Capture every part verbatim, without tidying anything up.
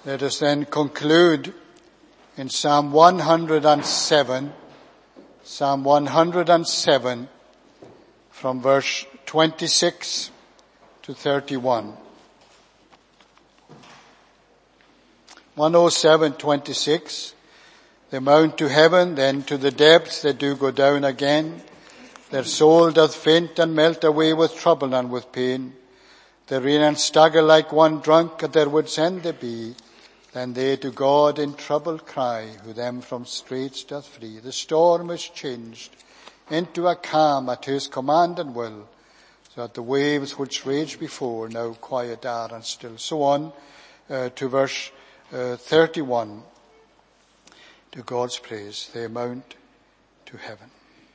Let us then conclude in Psalm one hundred seven, Psalm one hundred seven, from verse twenty-six to thirty-one. one oh seven, twenty-six. They mount to heaven, then to the depths they do go down again. Their soul doth faint and melt away with trouble and with pain. They rein and stagger like one drunk, at their wits' end they be. Then they to God in trouble cry, who them from straits doth free. The storm is changed into a calm at his command and will, so that the waves which raged before now quiet are and still. So on uh, to verse uh, thirty-one. To God's praise, they mount to heaven.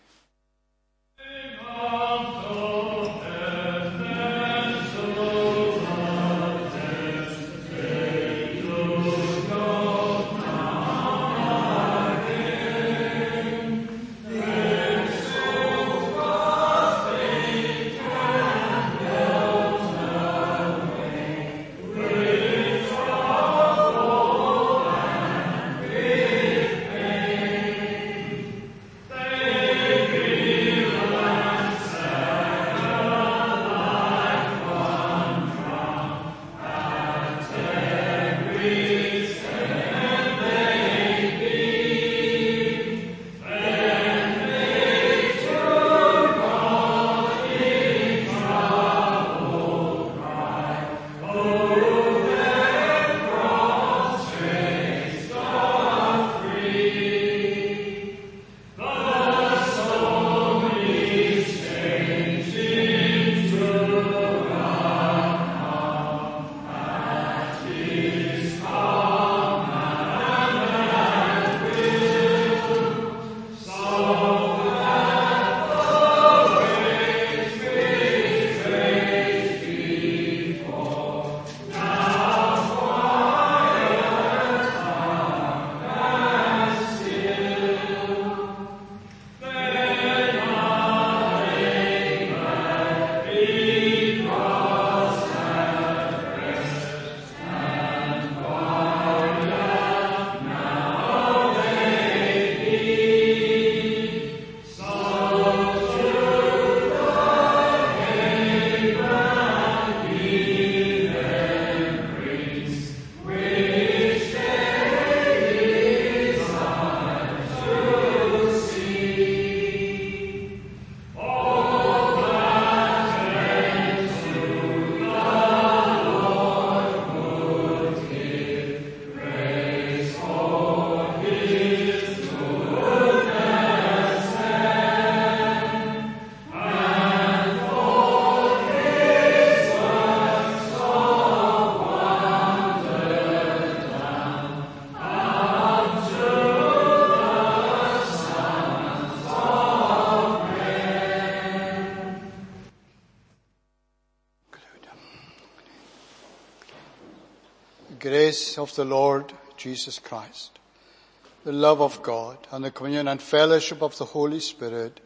Grace of the Lord Jesus Christ, the love of God, and the communion and fellowship of the Holy Spirit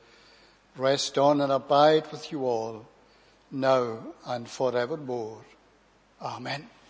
rest on and abide with you all, now and forevermore. Amen.